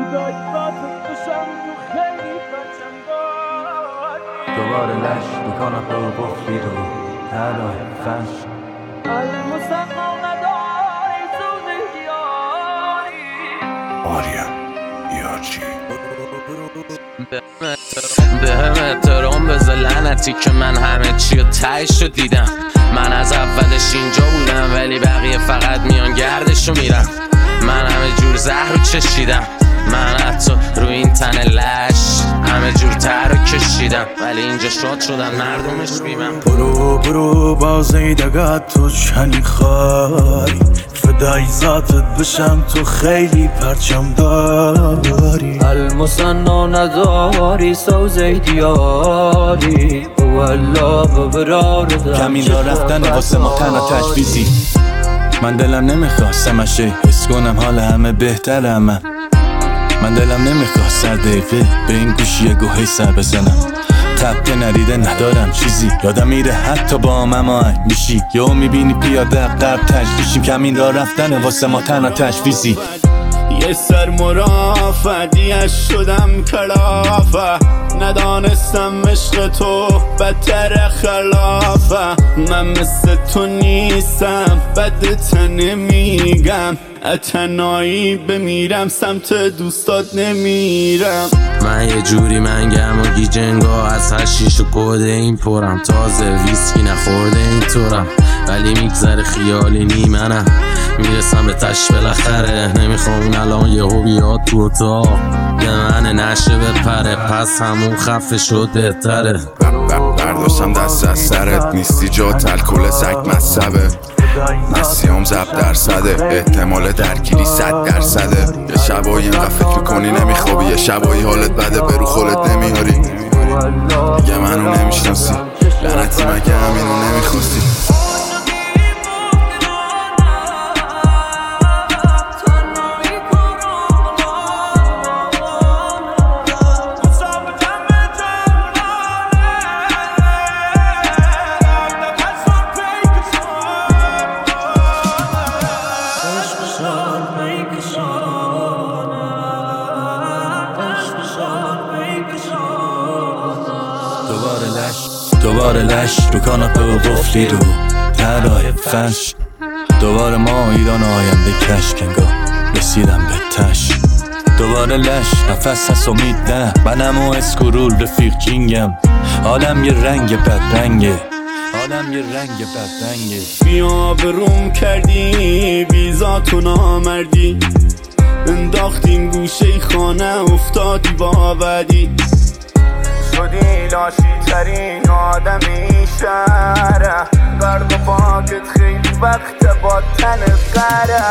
دوباره لش تو کاناپه و قفلی رو تلای فش آریا یارچی به هم احترام بذار لعنتی که من همه چی رو تهش رو دیدم. من از اولش اینجا بودم ولی بقیه فقط میان گردش رو میرم. من همه جور زهر رو چشیدم، من حتی رو این تن لش همه جور تر رو کشیدم ولی اینجا شاد شدن مردمش بیمم. برو بازی دگت تو چنی خواهی فدای ذاتت بشم تو خیلی پرچم داری المصنع نداری سوزی دیاری والله ببرارد کمی را رفتن واسه ما تنها تشویزی. من دلم نمیخواستم اشه حس کنم حال همه بهتره. من دلم نمیخواست سر دقیقه به این گوشی گوهی سر بزنم. تبته نریده ندارم چیزی یادم میره حتی با مماهنگ میشی یهو میبینی پیاده قرب تجدیشیم. کمین را رفتن واسه ما تنها تشویزی. یه سر مرافعیش شدم کلافه ندانستم عشق تو بدتر خلافه. من مثل تو نیستم بدت نمیگم اتنایی بمیرم سمت دوستات نمیرم. من یه جوری منگم و گیجنگا از حشیش و کودین پرم. تازه ویسکی نخورده این طورم ولی میگذره خیالی نیمنم. میرسم به تش بالاخره نمیخوام اون الان یهو بیاد تو اتاق به من نشه بپره پس همون خفه شد بهتره. برداشتم دست از سرت نیستی جات الکل سگ مصبه نسیام زب درصده احتمال درگیری 100%. یه شبایی اینقدر فکر میکنی نمیخوابی یه شبایی حالت بده برو خودت نمیاری دیگه منو نمیشناسی لعنتی مگه همینو نمیخواستی. دوباره لش رو کاناپه و قفلی رو تلای فش. دوباره ما ایران آینده کشک انگار رسیدم به تش. دوباره لش نفس هست امید نه منم و اسکرول رفیق جینگم. حالم یه رنگ بدرنگه بیا بروم کردی ویزاتو نامردی انداختین گوشه خانه افتادی با بدی شدی لاشی ترین آدمی شهره گرد و پاکت خیلی وقت با تن قره.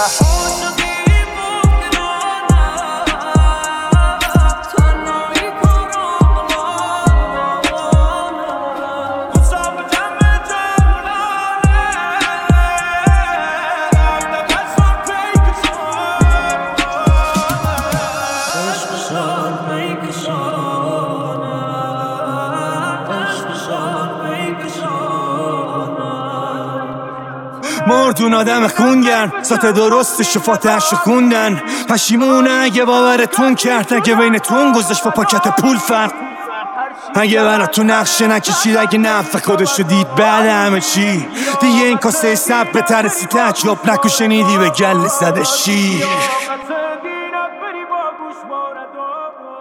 مردون آدم خونگرم ذات درست شفاتش خوندن پشیمونه اگه باورتون کرد اگه بینتون گذاشت با پاکت پول فرق اگه براتون نقشه نکشید اگه نفع خودشو دید بعد همه چی دیگه این کاسه سب به ترسی تجرب نکو شنیدی به گل زده شیر.